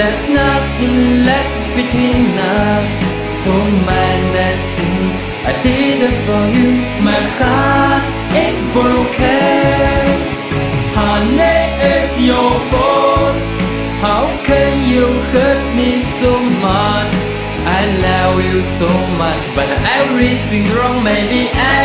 There's nothing left between us. So many things I did for you. My heart is broken. Honey, it's your fault. How can you hurt me so much? I love you so much, but everything wrong. Maybe